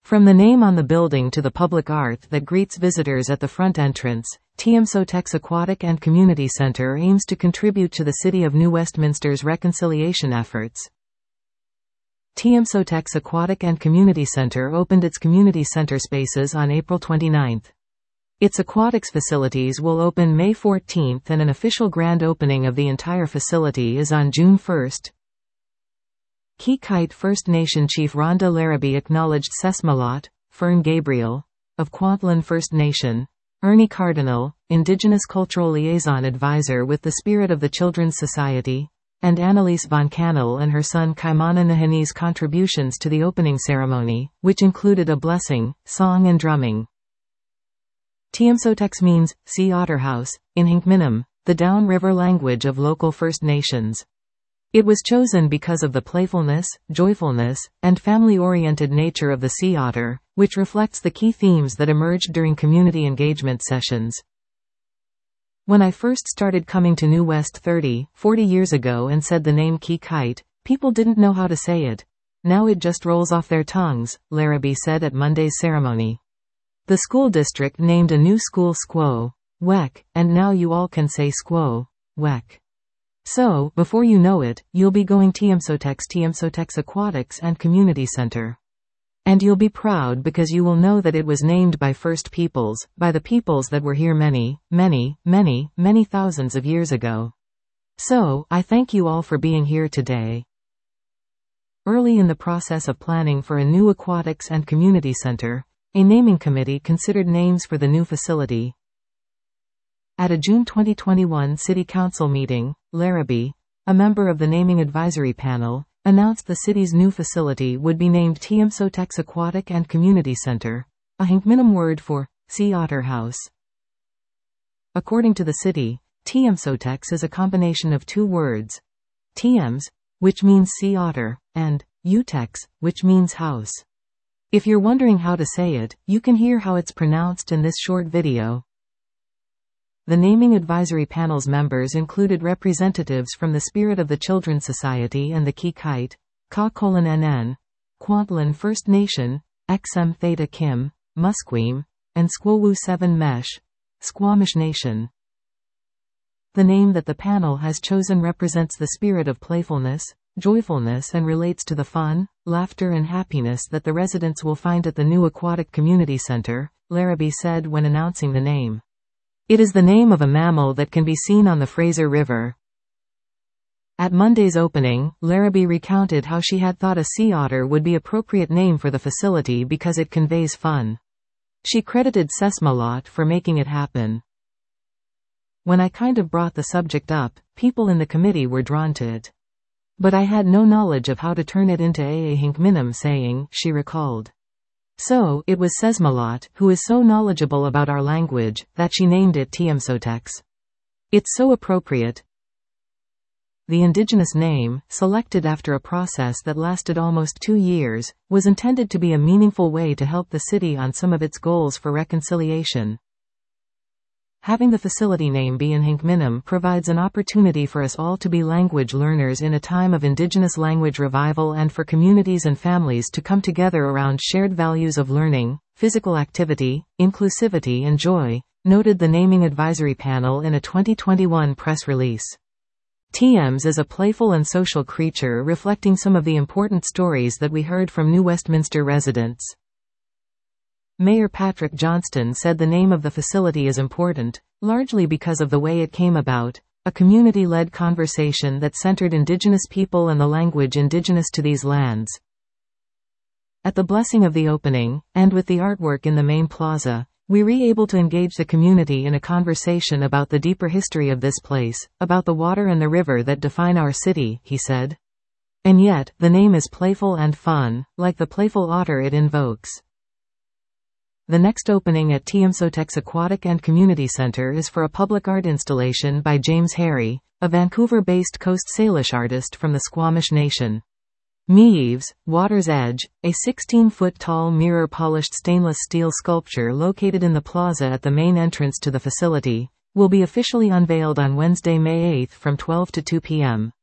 From the name on the building to the public art that greets visitors at the front entrance, TM-SOTEX Aquatic and Community Center aims to contribute to the City of New Westminster's reconciliation efforts. TM-SOTEX Aquatic and Community Center opened its community center spaces on April 29. Its aquatics facilities will open May 14 and an official grand opening of the entire facility is on June 1. Kikite First Nation Chief Rhonda Larrabee acknowledged Sesmalot, Fern Gabriel, of Kwantlen First Nation, Ernie Cardinal, Indigenous Cultural Liaison Advisor with the Spirit of the Children's Society, and Annalise Von Cannell and her son Kaimana Nahani's contributions to the opening ceremony, which included a blessing, song and drumming. TM-SOTEX means, Sea Otter House, in Hinkminam, the Down River language of local First Nations. It was chosen because of the playfulness, joyfulness, and family-oriented nature of the sea otter, which reflects the key themes that emerged during community engagement sessions. When I first started coming to New West 40 years ago and said the name Kikite, people didn't know how to say it. Now it just rolls off their tongues, Larrabee said at Monday's ceremony. The school district named a new school Squo Wek, and now you all can say Squo Wek. So, before you know it, you'll be going TM-SOTEX Aquatics and Community Center. And you'll be proud because you will know that it was named by First Peoples, by the peoples that were here many thousands of years ago. So, I thank you all for being here today. Early in the process of planning for a new Aquatics and Community Center, a naming committee considered names for the new facility. At a June 2021 City Council meeting, Larrabee, a member of the Naming Advisory Panel, announced the city's new facility would be named TM-SOTEX Aquatic and Community Center, a Hinkminam word for Sea Otter House. According to the city, TM-SOTEX is a combination of two words, TMs, which means sea otter, and UTEX, which means house. If you're wondering how to say it, you can hear how it's pronounced in this short video. The Naming Advisory Panel's members included representatives from the Spirit of the Children's Society and the Kikite, Ka-NN, Kwantlen First Nation, XM Theta Kim, Musqueam, and Squawu 7 Mesh, Squamish Nation. The name that the panel has chosen represents the spirit of playfulness, joyfulness and relates to the fun, laughter and happiness that the residents will find at the new Aquatic Community Center, Larrabee said when announcing the name. It is the name of a mammal that can be seen on the Fraser River. At Monday's opening, Larrabee recounted how she had thought a sea otter would be appropriate name for the facility because it conveys fun. She credited Sesmalot for making it happen. When I kind of brought the subject up, people in the committee were drawn to it. But I had no knowledge of how to turn it into a Hinkminam saying, she recalled. So, it was Sesmalot, who is so knowledgeable about our language, that she named it TM-SOTEX. It's so appropriate. The indigenous name, selected after a process that lasted almost 2 years, was intended to be a meaningful way to help the city on some of its goals for reconciliation. Having the facility name be in Hinkminam provides an opportunity for us all to be language learners in a time of indigenous language revival and for communities and families to come together around shared values of learning, physical activity, inclusivity and joy, noted the Naming Advisory Panel in a 2021 press release. TMs is a playful and social creature reflecting some of the important stories that we heard from New Westminster residents. Mayor Patrick Johnston said the name of the facility is important, largely because of the way it came about, a community-led conversation that centered Indigenous people and the language indigenous to these lands. At the blessing of the opening, and with the artwork in the main plaza, we were able to engage the community in a conversation about the deeper history of this place, about the water and the river that define our city, he said. And yet, the name is playful and fun, like the playful otter it invokes. The next opening at TM-SOTEX Aquatic and Community Center is for a public art installation by James Harry, a Vancouver-based Coast Salish artist from the Squamish Nation. Meaves, Water's Edge, a 16-foot-tall mirror-polished stainless steel sculpture located in the plaza at the main entrance to the facility, will be officially unveiled on Wednesday, May 8 from 12 to 2 p.m.